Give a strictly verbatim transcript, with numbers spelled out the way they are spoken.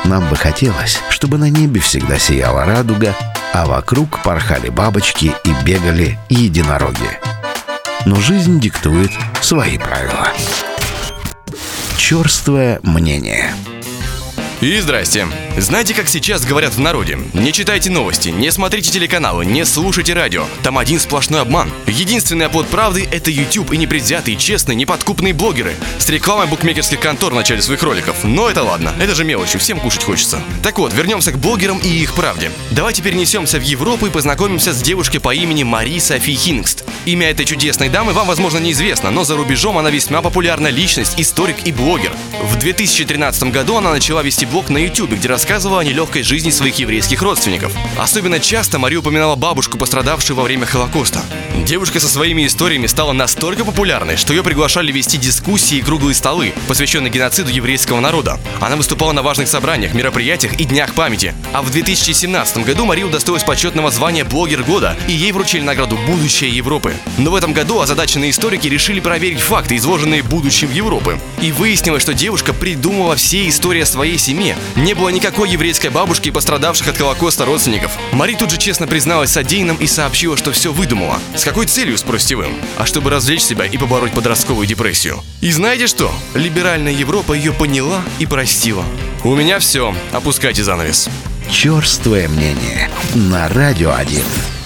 Нам бы хотелось, чтобы на небе всегда сияла радуга, а вокруг порхали бабочки и бегали единороги. Но жизнь диктует свои правила. Чёрствое мнение. И здрасте. Знаете, как сейчас говорят в народе? Не читайте новости, не смотрите телеканалы, не слушайте радио. Там один сплошной обман. Единственный оплот правды — это YouTube и непредвзятые, честные, неподкупные блогеры с рекламой букмекерских контор в начале своих роликов. Но это ладно, это же мелочи, всем кушать хочется. Так вот, вернемся к блогерам и их правде. Давайте перенесемся в Европу и познакомимся с девушкой по имени Мари Софи Хингст. Имя этой чудесной дамы вам, возможно, неизвестно, но за рубежом она весьма популярная личность, историк и блогер. В две тысячи тринадцатом году она начала вести блог на YouTube, где рассказывала о нелегкой жизни своих еврейских родственников. Особенно часто Мари упоминала бабушку, пострадавшую во время Холокоста. Девушка со своими историями стала настолько популярной, что ее приглашали вести дискуссии и круглые столы, посвященные геноциду еврейского народа. Она выступала на важных собраниях, мероприятиях и днях памяти. А в две тысячи семнадцатом году Мари удостоилась почетного звания «Блогер года», и ей вручили награду «Будущее Европы». Но в этом году озадаченные историки решили проверить факты, изложенные будущим Европы. И выяснилось, что девушка придумала все истории о своей семье. Не было никакой еврейской бабушки и пострадавших от Холокоста родственников. Мари тут же честно призналась содеянным и сообщила, что все выдумала. С какой целью, спросите вы? А чтобы развлечь себя и побороть подростковую депрессию. И знаете что? Либеральная Европа ее поняла и простила. У меня все. Опускайте занавес. Чёрствое мнение на Радио один.